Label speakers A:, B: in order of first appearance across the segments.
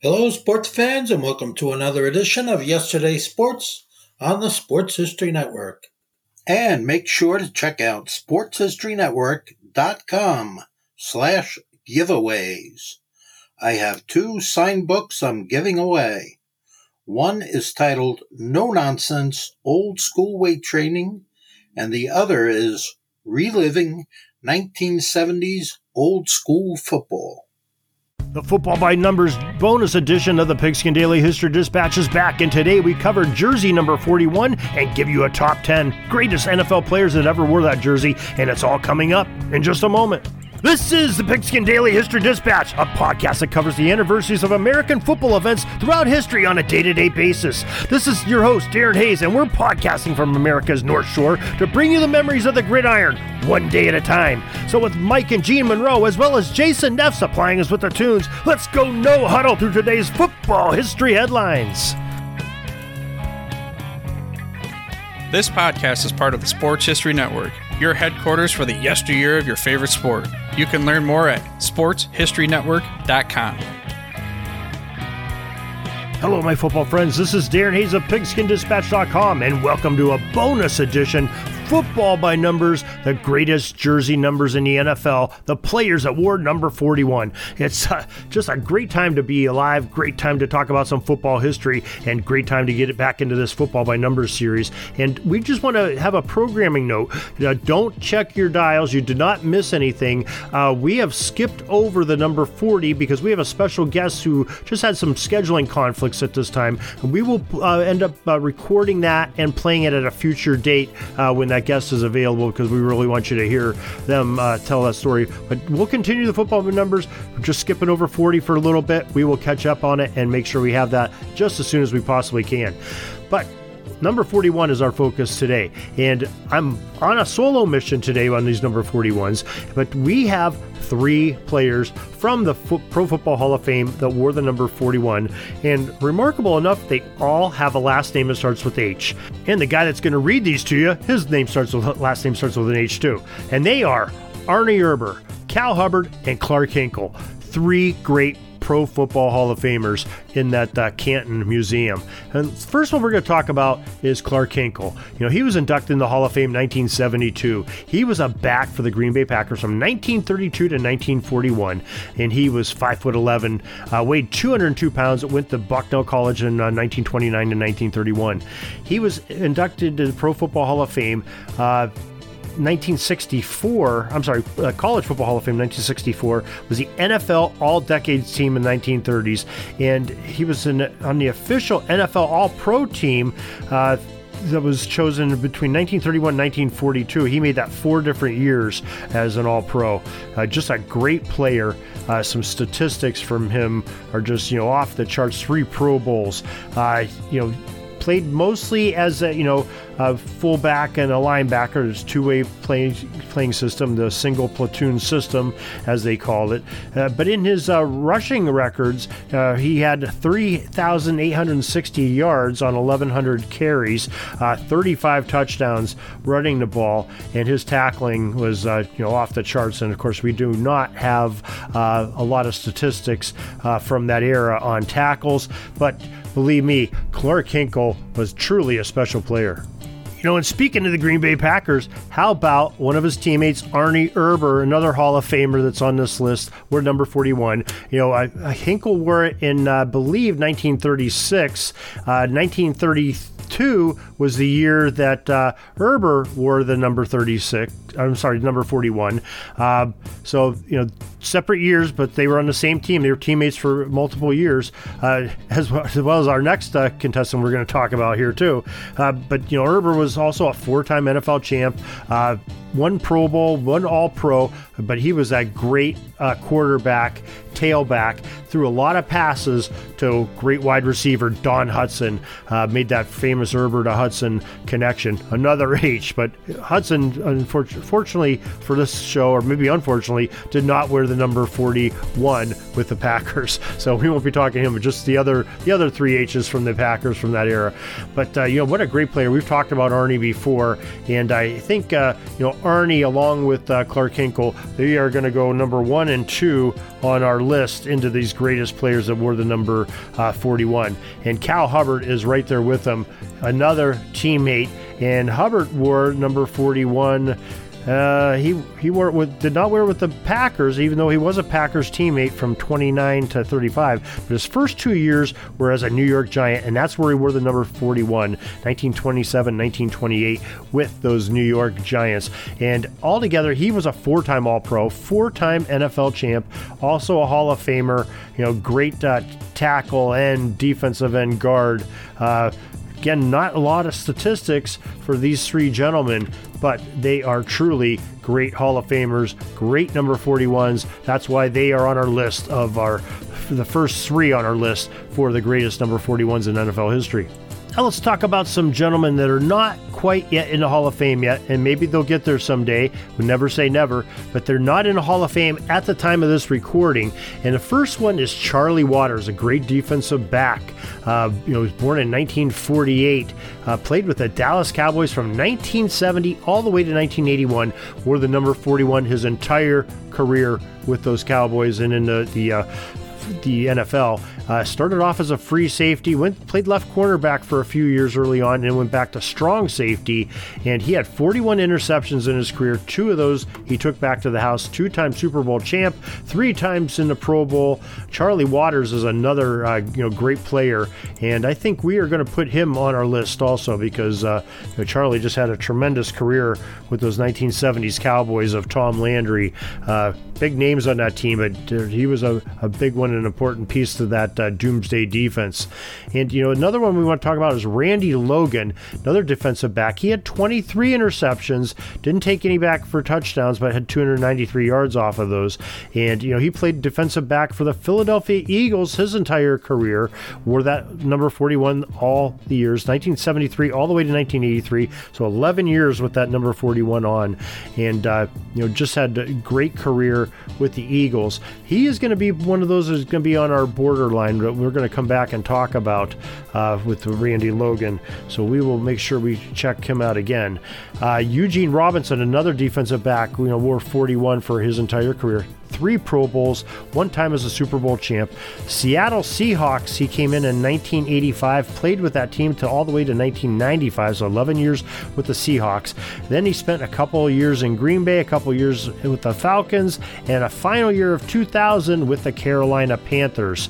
A: Hello, sports fans, and welcome to another edition of Yesterday's Sports on the Sports History Network. And make sure to check out sportshistorynetwork.com/giveaways. I have two signed books I'm giving away. One is titled No Nonsense Old School Weight Training, and the other is Reliving 1970s Old School Football.
B: The Football by Numbers bonus edition of the Pigskin Daily History Dispatch is back, and today we cover jersey number 41 and give you a top 10 greatest NFL players that ever wore that jersey, and it's all coming up in just a moment. This is the Pigskin Daily History Dispatch, a podcast that covers the anniversaries of American football events throughout history on a day-to-day basis. This is your host, Darren Hayes, and we're podcasting from America's North Shore to bring you the memories of the gridiron, one day at a time. So with Mike and Gene Monroe, as well as Jason Neff supplying us with the tunes, let's go no huddle through today's football history headlines.
C: This podcast is part of the Sports History Network, your headquarters for the yesteryear of your favorite sport. You can learn more at sportshistorynetwork.com.
B: Hello, my football friends. This is Darren Hayes of PigskinDispatch.com, and welcome to a bonus edition, Football by Numbers, the greatest jersey numbers in the NFL, the players that wore number 41. It's just a great time to be alive, great time to talk about some football history, and great time to get it back into this Football by Numbers series. And we just want to have a programming note. Don't check your dials. You did not miss anything. We have skipped over the number 40 because we have a special guest who just had some scheduling conflicts at this time. We will end up recording that and playing it at a future date when that guest is available, because we really want you to hear them tell that story. But we'll continue the football numbers. We're just skipping over 40 for a little bit. We will catch up on it and make sure we have that just as soon as we possibly can. But number 41 is our focus today, and I'm on a solo mission today on these number 41s, but we have three players from the Pro Football Hall of Fame that wore the number 41, and remarkable enough, they all have a last name that starts with H. And the guy that's going to read these to you, his last name starts with an H too, and they are Arnie Herber, Cal Hubbard, and Clark Hinkle, three great Pro Football Hall of Famers in that Canton Museum. And the first one we're going to talk about is Clark Hinkle. You know, he was inducted in the Hall of Fame in 1972. He was a back for the Green Bay Packers from 1932 to 1941, and he was 5'11", weighed 202 pounds, went to Bucknell College in 1929 to 1931. He was inducted to the Pro Football Hall of Fame College Football Hall of Fame 1964, was the NFL All-Decades team in the 1930s, and he was on the official NFL All-Pro team that was chosen between 1931 and 1942. He made that 4 different years as an All-Pro. Just a great player. Some statistics from him are just, off the charts. 3 Pro Bowls. Played mostly as a fullback and a linebacker. It's two-way playing system, the single platoon system, as they called it. But in his rushing records, he had 3,860 yards on 1,100 carries, 35 touchdowns running the ball, and his tackling was off the charts. And of course, we do not have a lot of statistics from that era on tackles, but believe me, Clark Hinkle was truly a special player. And speaking of the Green Bay Packers, how about one of his teammates, Arnie Herber, another Hall of Famer that's on this list, wore number 41. Hinkle wore it in, I believe, 1936. 1932 was the year that Herber wore the number 41. Separate years, but they were on the same team. They were teammates for multiple years, as well as our next contestant we're going to talk about here too. But Herber was also a 4-time NFL champ, 1 Pro Bowl, 1 All-Pro, but he was that great quarterback, tailback, threw a lot of passes to great wide receiver Don Hutson, made that famous famous Herbert to Hudson connection, another H. But Hudson, unfortunately for this show, or maybe unfortunately, did not wear the number 41 with the Packers. So we won't be talking to him, but just the other three H's from the Packers from that era. But what a great player. We've talked about Arnie before, and I think Arnie, along with Clark Hinkle, they are going to go number 1 and 2 on our list into these greatest players that wore the number 41. And Cal Hubbard is right there with them, another teammate. And Hubbard wore number 41. He did not wear it with the Packers, even though he was a Packers teammate from 29 to 35. But his first 2 years were as a New York Giant, and that's where he wore the number 41, 1927, 1928, with those New York Giants. And altogether, he was a 4-time All-Pro, 4-time NFL champ, also a Hall of Famer. Great tackle and defensive end guard. Again, not a lot of statistics for these three gentlemen, but they are truly great Hall of Famers, great number 41s. That's why they are on our list of the first 3 on our list for the greatest number 41s in NFL history. Now let's talk about some gentlemen that are not quite yet in the Hall of Fame yet, and maybe they'll get there someday. We never say never, but they're not in the Hall of Fame at the time of this recording. And the first one is Charlie Waters, a great defensive back. He was born in 1948, played with the Dallas Cowboys from 1970 all the way to 1981, wore the number 41 his entire career with those Cowboys and in the NFL. Started off as a free safety, played left cornerback for a few years early on, and went back to strong safety. And he had 41 interceptions in his career. 2 of those he took back to the house. 2-time Super Bowl champ, 3 times in the Pro Bowl. Charlie Waters is another great player, and I think we are going to put him on our list also because Charlie just had a tremendous career with those 1970s Cowboys of Tom Landry. Big names on that team, but he was a big one, an important piece to that doomsday defense. And another one we want to talk about is Randy Logan, another defensive back. He had 23 interceptions, didn't take any back for touchdowns, but had 293 yards off of those. And he played defensive back for the Philadelphia Eagles his entire career, wore that number 41 all the years, 1973 all the way to 1983, so 11 years with that number 41 on. And just had a great career with the Eagles. He is going to be one of those who's going to be on our borderline that we're going to come back and talk about with Randy Logan. So we will make sure we check him out again. Eugene Robinson, another defensive back, wore 41 for his entire career. 3 Pro Bowls, 1 time as a Super Bowl champ. Seattle Seahawks, he came in 1985, played with that team to all the way to 1995, so 11 years with the Seahawks. Then he spent a couple of years in Green Bay, a couple of years with the Falcons, and a final year of 2000 with the Carolina Panthers.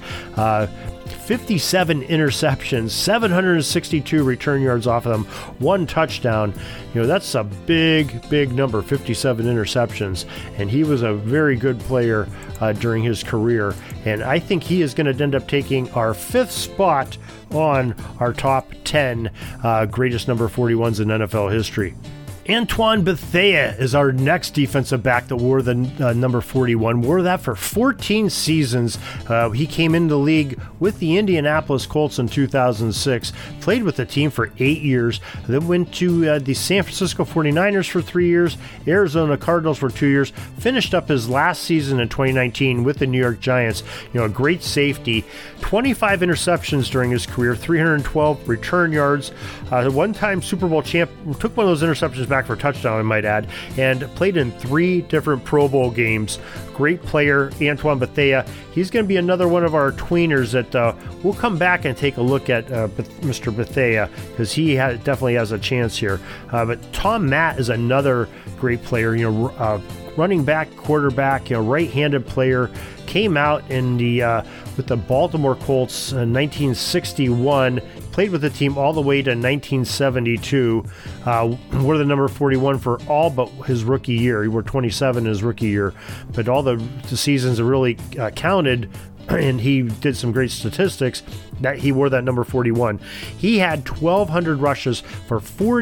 B: 57 interceptions, 762 return yards off of them, 1 touchdown. That's a big number, 57 interceptions. And he was a very good player during his career. And I think he is going to end up taking our 5th spot on our top 10 greatest number 41s in NFL history. Antoine Bethea is our next defensive back that wore the number 41. Wore that for 14 seasons. He came into the league with the Indianapolis Colts in 2006. Played with the team for 8 years. Then went to the San Francisco 49ers for 3 years. Arizona Cardinals for 2 years. Finished up his last season in 2019 with the New York Giants. A great safety. 25 interceptions during his career. 312 return yards. 1-time Super Bowl champ. Took one of those interceptions back for a touchdown, I might add, and played in 3 different Pro Bowl games. Great player, Antoine Bethea. He's going to be another one of our tweeners that we'll come back and take a look at Mr. Bethea because he definitely has a chance here. But Tom Matt is another great player, running back, quarterback, right-handed player. Came out in with the Baltimore Colts in 1961. Played with the team all the way to 1972. Wore the number 41 for all but his rookie year. He wore 27 his rookie year. But all the seasons that really counted and he did some great statistics that he wore that number 41. He had 1,200 rushes for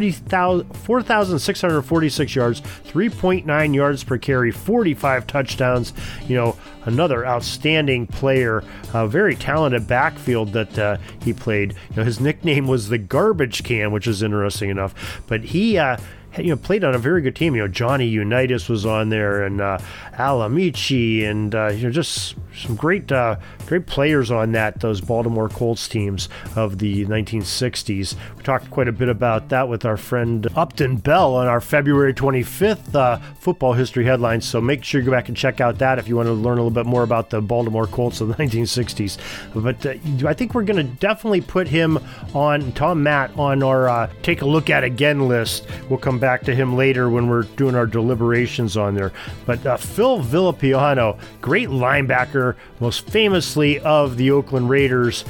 B: 4,646 yards, 3.9 yards per carry, 45 touchdowns. Another outstanding player, a very talented backfield that he played. His nickname was the Garbage Can, which is interesting enough. But he played on a very good team. Johnny Unitas was on there, and Al Amici, and just some great players on those Baltimore Colts teams of the 1960s. We talked quite a bit about that with our friend Upton Bell on our February 25th football history headlines. So make sure you go back and check out that if you want to learn a little bit more about the Baltimore Colts of the 1960s. But I think we're going to definitely put him on, Tom Matt, on our Take a Look At Again list. We'll come back to him later when we're doing our deliberations on there. But Phil Villapiano, great linebacker, most famously of the Oakland Raiders,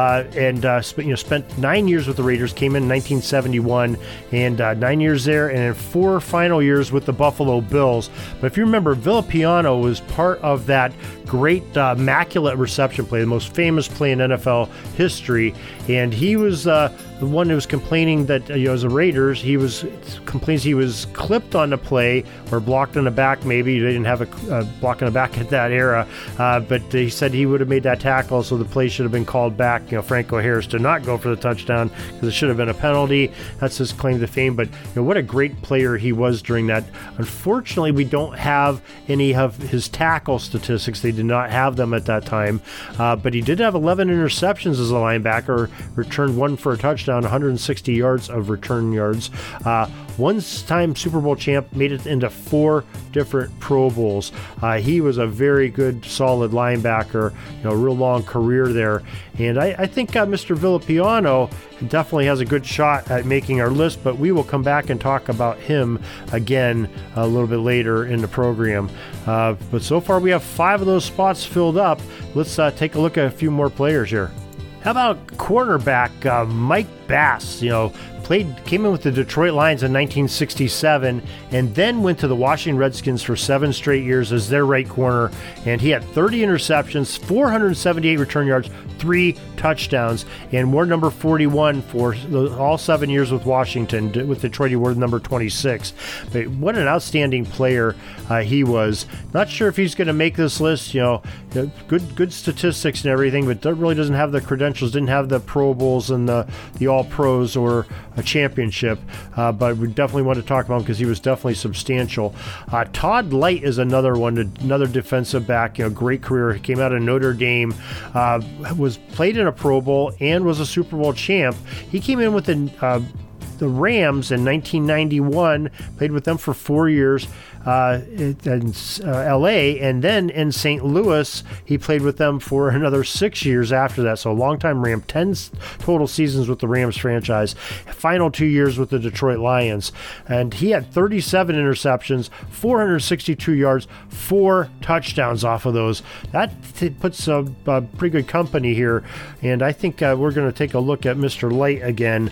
B: spent 9 years with the Raiders, came in 1971, and 9 years there, and then 4 final years with the Buffalo Bills. But if you remember, Villapiano was part of that great immaculate reception play, the most famous play in NFL history, and he was the one who was complaining that, as a Raiders, he complains he was clipped on the play or blocked on the back. Maybe they didn't have a block on the back at that era, but he said he would have made that tackle, so the play should have been called back. Franco Harris did not go for the touchdown because it should have been a penalty. That's his claim to fame. But what a great player he was during that. Unfortunately, we don't have any of his tackle statistics. They did not have them at that time, but he did have 11 interceptions as a linebacker, returned 1 for a touchdown, 160 yards of return yards. One-time Super Bowl champ, made it into 4 different Pro Bowls. He was a very good, solid linebacker, real long career there. And I think Mr. Villapiano definitely has a good shot at making our list, but we will come back and talk about him again a little bit later in the program. But so far we have 5 of those spots filled up. Let's take a look at a few more players here. How about cornerback Mike Bass? Came in with the Detroit Lions in 1967 and then went to the Washington Redskins for 7 straight years as their right corner. And he had 30 interceptions, 478 return yards, 3 touchdowns, and wore number 41 for all 7 years with Washington. With Detroit, he wore number 26. But what an outstanding player he was. Not sure if he's going to make this list. Good statistics and everything, but really doesn't have the credentials, didn't have the Pro Bowls and the All-Pros or a championship, but we definitely want to talk about him because he was definitely substantial. Todd Light is another defensive back, great career. He came out of Notre Dame, was played in a Pro Bowl and was a Super Bowl champ. He came in with the Rams in 1991, played with them for 4 years in L.A., and then in St. Louis, he played with them for another 6 years after that. So a long-time Ram, 10 total seasons with the Rams franchise, final 2 years with the Detroit Lions. And he had 37 interceptions, 462 yards, 4 touchdowns off of those. That puts a pretty good company here, and I think we're going to take a look at Mr. Light again,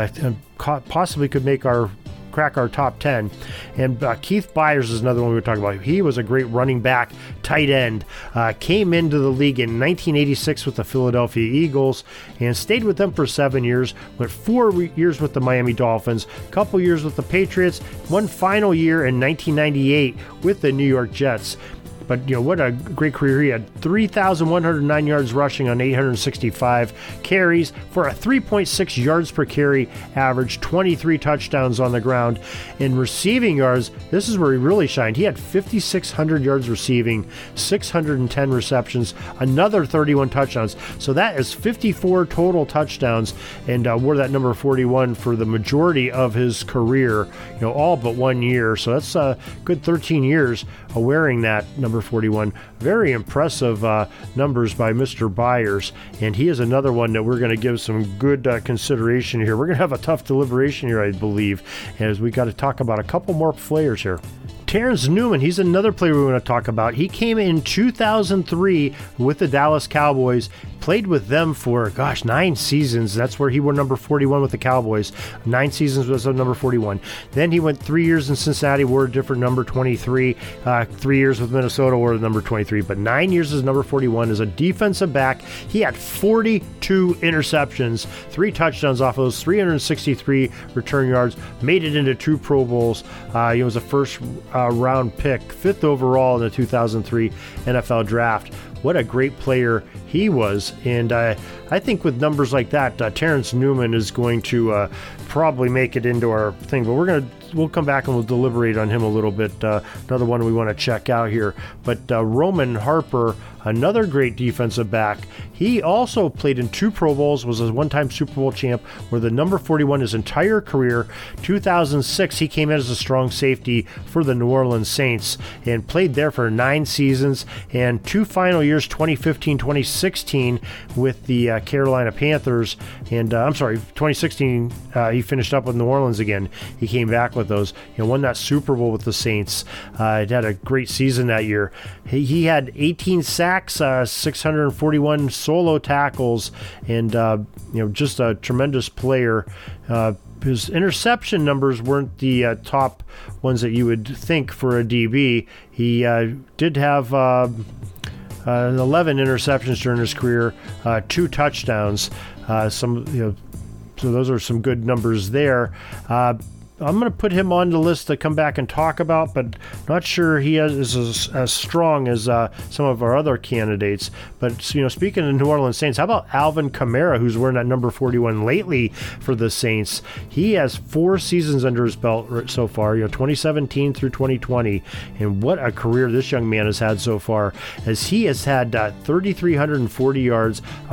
B: possibly could crack our top 10. And Keith Byers is another one we were talking about. He was a great running back, tight end. Came into the league in 1986 with the Philadelphia Eagles and stayed with them for 7 years. Went 4 years with the Miami Dolphins, a couple years with the Patriots, 1 final year in 1998 with the New York Jets. But, what a great career. He had 3,109 yards rushing on 865 carries for a 3.6 yards per carry average, 23 touchdowns on the ground. In receiving yards, this is where he really shined. He had 5,600 yards receiving, 610 receptions, another 31 touchdowns. So that is 54 total touchdowns, and wore that number 41 for the majority of his career, all but 1 year. So that's a good 13 years wearing that number 41. Very impressive numbers by Mr. Byers, and he is another one that we're going to give some good consideration here. We're going to have a tough deliberation here, I believe, as we got to talk about a couple more players here. Terrence Newman, he's another player we want to talk about. He came in 2003 with the Dallas Cowboys, played with them for, 9 seasons. That's where he wore number 41 with the Cowboys. 9 seasons was number 41. Then he went 3 years in Cincinnati, wore a different number 23. 3 years with Minnesota, wore the number 23. But 9 years as number 41 as a defensive back. He had 42 interceptions, 3 touchdowns off of those, 363 return yards, made it into 2 Pro Bowls. He was a first round pick, 5th overall in the 2003 NFL Draft. What a great player he was. And I think with numbers like that, Terrence Newman is going to probably make it into our thing. But we'll come back and we'll deliberate on him a little bit. Another one we want to check out here. But Roman Harper, another great defensive back. He also played in 2 Pro Bowls, was a one-time Super Bowl champ, where the number 41 his entire career. 2006, he came in as a strong safety for the New Orleans Saints and played there for 9 seasons and 2 final years, 2015, 2016, with the Carolina Panthers. And 2016, he finished up with New Orleans again. He came back with those. Won that Super Bowl with the Saints. Had a great season that year. He had 18 sacks, 641 solo tackles, and just a tremendous player. His interception numbers weren't the top ones that you would think for a DB. He did have 11 interceptions during his career, 2 touchdowns. So those are some good numbers there. I'm going to put him on the list to come back and talk about, but not sure he is as strong as some of our other candidates. But, speaking of New Orleans Saints, how about Alvin Kamara, who's wearing that number 41 lately for the Saints? He has 4 seasons under his belt so far, 2017 through 2020. And what a career this young man has had so far, as he has had 3,340 yards, a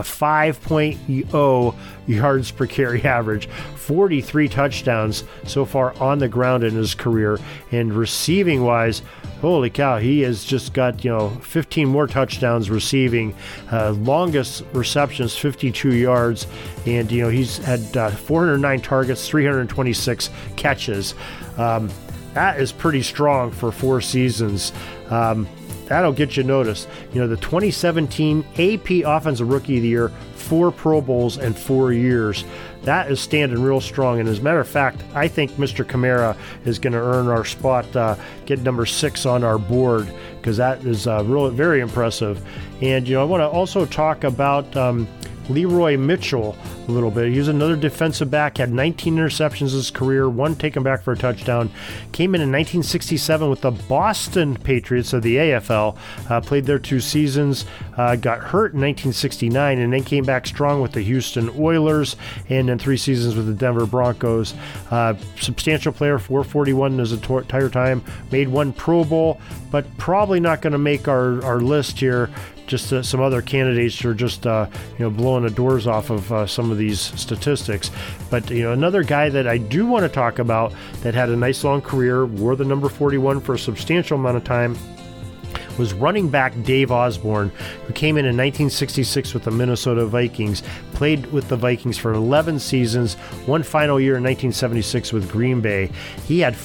B: 5.0 yards per carry average, 43 touchdowns so far on the ground in his career. And receiving wise, holy cow, he has just got 15 more touchdowns receiving, longest receptions 52 yards, and he's had 409 targets, 326 catches. That is pretty strong for 4 seasons. That'll get you noticed. The 2017 AP Offensive Rookie of the Year, 4 Pro Bowls in 4 years. That is standing real strong. And as a matter of fact, I think Mr. Kamara is going to earn our spot, get number 6 on our board, because that is really very impressive. And, I want to also talk about Leroy Mitchell a little bit. He was another defensive back, had 19 interceptions in his career, 1 taken back for a touchdown. Came in 1967 with the Boston Patriots of the AFL, played there 2 seasons, got hurt in 1969, and then came back strong with the Houston Oilers, and then 3 seasons with the Denver Broncos. Substantial player, 441 in his entire time, made 1 Pro Bowl, but probably not going to make our list here. Just some other candidates are just blowing the doors off of some of these statistics. But another guy that I do want to talk about that had a nice long career, wore the number 41 for a substantial amount of time, was running back Dave Osborne, who came in 1966 with the Minnesota Vikings, played with the Vikings for 11 seasons, 1 final year in 1976 with Green Bay. He had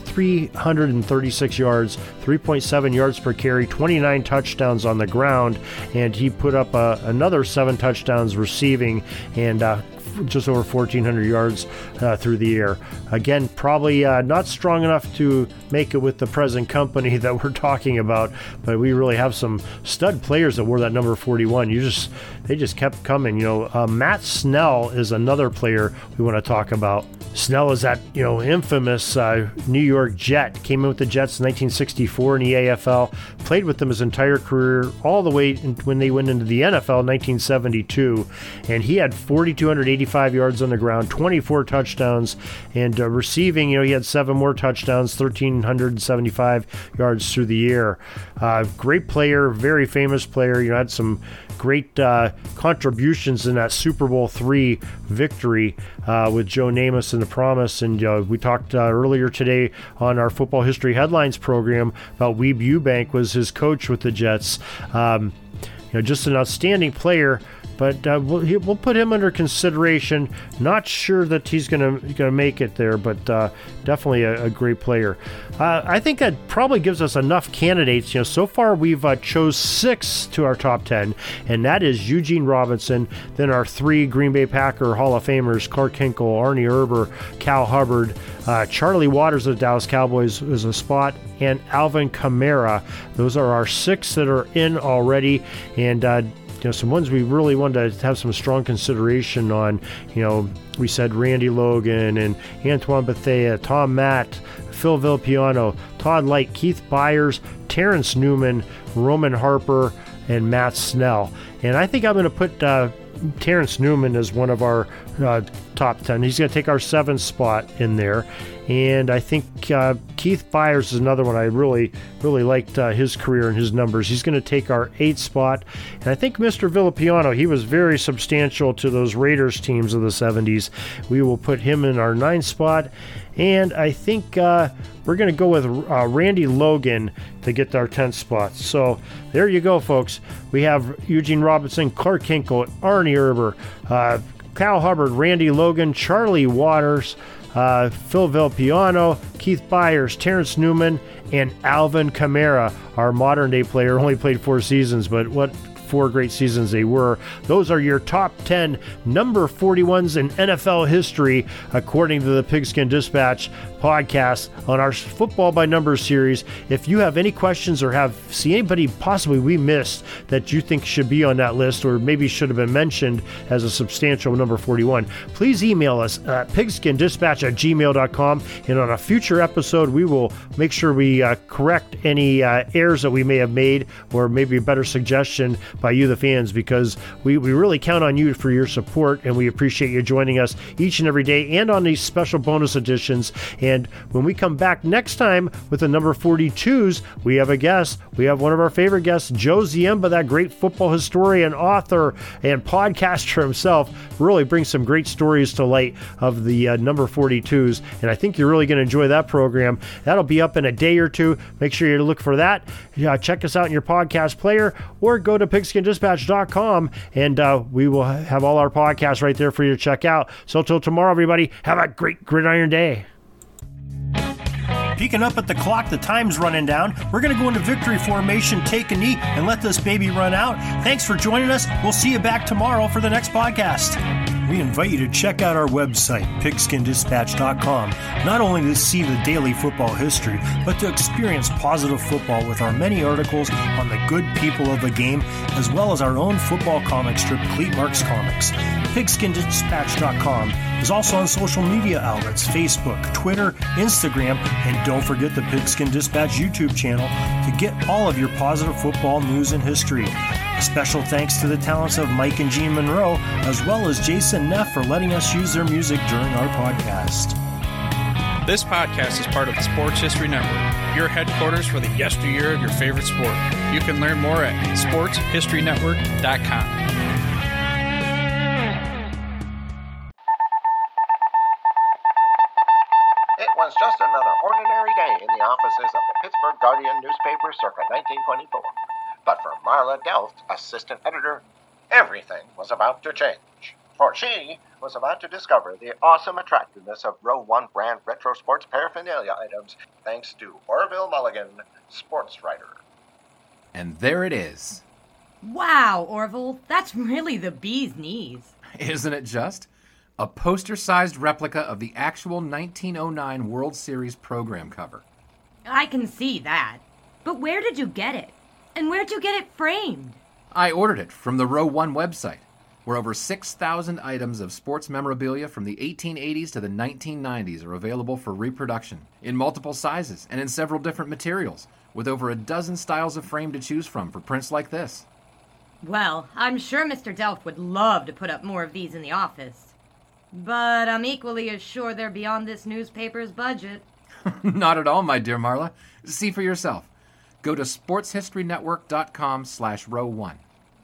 B: 4,336 yards, 3.7 yards per carry, 29 touchdowns on the ground, and he put up another 7 touchdowns receiving, and just over 1,400 yards through the air. Again, probably not strong enough to make it with the present company that we're talking about, but we really have some stud players that wore that number 41. They just kept coming. Matt Snell is another player we want to talk about. Snell is that infamous New York Jet. Came in with the Jets in 1964 in the AFL. Played with them his entire career, all the way when they went into the NFL in 1972. And he had 4,285 yards on the ground, 24 touchdowns, and receiving, he had 7 more touchdowns, 1,375 yards through the air. Great player, very famous player. Had some great contributions in that Super Bowl III victory with Joe Namath and the Promise. And we talked earlier today on our Football History Headlines program about Weeb Ewbank was his coach with the Jets. Just an outstanding player. but we'll put him under consideration. Not sure that he's gonna make it there, but definitely a great player. I think that probably gives us enough candidates. So far we've chose 6 to our top 10, and that is Eugene Robinson, then our 3 Green Bay Packer Hall of Famers, Clark Hinkle, Arnie Erber, Cal Hubbard, Charlie Waters of the Dallas Cowboys is a spot, and Alvin Kamara. Those are our 6 that are in already, and some ones we really wanted to have some strong consideration on. We said Randy Logan and Antoine Bethea, Tom Matt, Phil Villapiano, Todd Light, Keith Byers, Terrence Newman, Roman Harper, and Matt Snell. And I think I'm going to put Terrence Newman as one of our top 10. He's going to take our 7th spot in there. And I think Keith Byers is another one. I really liked his career and his numbers. He's going to take our 8th spot. And I think Mr. Villapiano, he was very substantial to those Raiders teams of the 70s. We will put him in our 9th spot. And I think we're going to go with Randy Logan to get our 10th spot. So there you go, folks. We have Eugene Robinson, Clark Hinkle, Arnie Erber, Cal Hubbard, Randy Logan, Charlie Waters, Phil Villapiano, Keith Byers, Terrence Newman, and Alvin Kamara, our modern-day player. Only played 4 seasons, but what 4 great seasons they were. Those are your top 10 number 41s in NFL history, according to the Pigskin Dispatch podcast on our Football by Numbers series. If you have any questions or see anybody possibly we missed that you think should be on that list or maybe should have been mentioned as a substantial number 41, please email us at pigskindispatch@gmail.com, and on a future episode we will make sure we correct any errors that we may have made, or maybe a better suggestion by you, the fans, because we really count on you for your support, and we appreciate you joining us each and every day and on these special bonus editions. And when we come back next time with the number 42s, we have a guest. We have one of our favorite guests, Joe Ziemba, that great football historian, author, and podcaster himself, really brings some great stories to light of the number 42s, and I think you're really going to enjoy that program. That'll be up in a day or two. Make sure you look for that. Check us out in your podcast player, or go to pigskindispatch.com, and we will have all our podcasts right there for you to check out. So till tomorrow, everybody, have a great gridiron day. Peeking up at the clock, the time's running down. We're going to go into victory formation, take a knee, and let this baby run out. Thanks for joining us. We'll see you back tomorrow for the next podcast. We invite you to check out our website, pigskindispatch.com, not only to see the daily football history, but to experience positive football with our many articles on the good people of the game, as well as our own football comic strip, Cleat Marks Comics. Pigskindispatch.com is also on social media outlets, Facebook, Twitter, Instagram, and don't forget the Pigskin Dispatch YouTube channel to get all of your positive football news and history. Special thanks to the talents of Mike and Gene Monroe, as well as Jason Neff, for letting us use their music during our podcast.
C: This podcast is part of the Sports History Network, your headquarters for the yesteryear of your favorite sport. You can learn more at sportshistorynetwork.com.
D: It was just another ordinary day in the offices of the Pittsburgh Guardian newspaper circa 1924. But for Marla Delft, assistant editor, everything was about to change. For she was about to discover the awesome attractiveness of Row 1 brand retro sports paraphernalia items thanks to Orville Mulligan, sports writer.
E: And there it is.
F: Wow, Orville, that's really the bee's knees.
E: Isn't it just? A poster-sized replica of the actual 1909 World Series program cover.
F: I can see that. But where did you get it? And where'd you get it framed?
E: I ordered it from the Row 1 website, where over 6,000 items of sports memorabilia from the 1880s to the 1990s are available for reproduction, in multiple sizes and in several different materials, with over a dozen styles of frame to choose from for prints like this.
F: Well, I'm sure Mr. Delft would love to put up more of these in the office. But I'm equally as sure they're beyond this newspaper's budget.
E: Not at all, my dear Marla. See for yourself. Go to sportshistorynetwork.com/row1.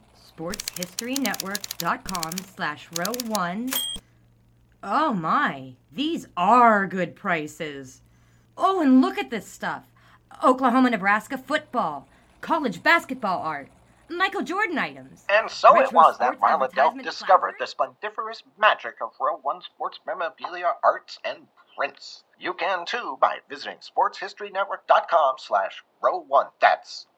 F: sportshistorynetwork.com/row1. Oh my, these are good prices. Oh, and look at this stuff. Oklahoma-Nebraska football, college basketball art, Michael Jordan items.
D: And so it
F: Retro
D: was that
F: sports
D: Marla Delft
F: advertisement
D: discovered the
F: flappers.
D: splendiferous magic of Row 1 sports memorabilia, arts, and prints. You can too by visiting sportshistorynetwork.com/row1. That's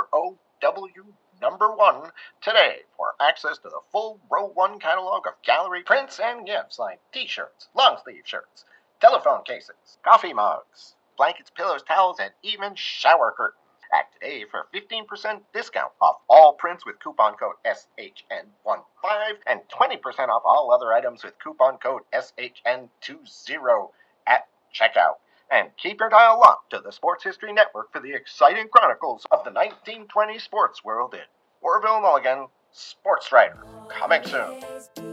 D: ROW1 today for access to the full Row 1 catalog of gallery prints and gifts like t-shirts, long-sleeve shirts, telephone cases, coffee mugs, blankets, pillows, towels, and even shower curtains. Act today for 15% discount off all prints with coupon code SHN15 and 20% off all other items with coupon code SHN20 at checkout. And keep your dial locked to the Sports History Network for the exciting chronicles of the 1920 sports world in Orville Mulligan, Sports Writer. Coming soon.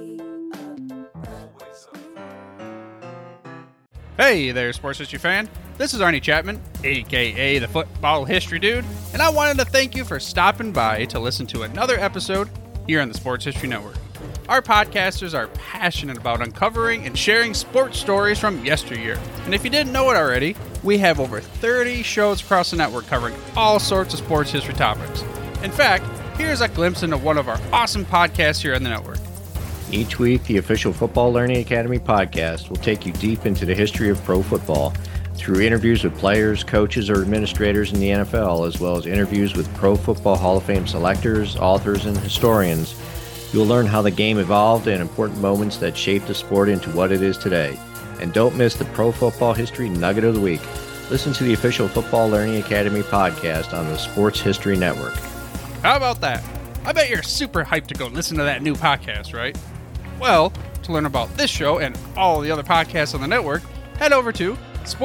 C: Hey there, sports history fan. This is Arnie Chapman, aka the Football History Dude, and I wanted to thank you for stopping by to listen to another episode here on the Sports History Network. Our podcasters are passionate about uncovering and sharing sports stories from yesteryear. And if you didn't know it already, we have over 30 shows across the network covering all sorts of sports history topics. In fact, here's a glimpse into one of our awesome podcasts here on the network.
G: Each week, the official Football Learning Academy podcast will take you deep into the history of pro football through interviews with players, coaches, or administrators in the NFL, as well as interviews with Pro Football Hall of Fame selectors, authors, and historians. You'll learn how the game evolved and important moments that shaped the sport into what it is today. And don't miss the Pro Football History Nugget of the Week. Listen to the official Football Learning Academy podcast on the Sports History Network.
C: How about that? I bet you're super hyped to go listen to that new podcast, right? Well, to learn about this show and all the other podcasts on the network, head over to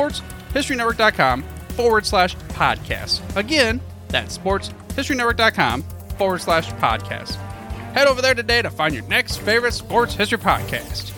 C: sportshistorynetwork.com/podcast. Again, that's sportshistorynetwork.com/podcast. Head over there today to find your next favorite sports history podcast.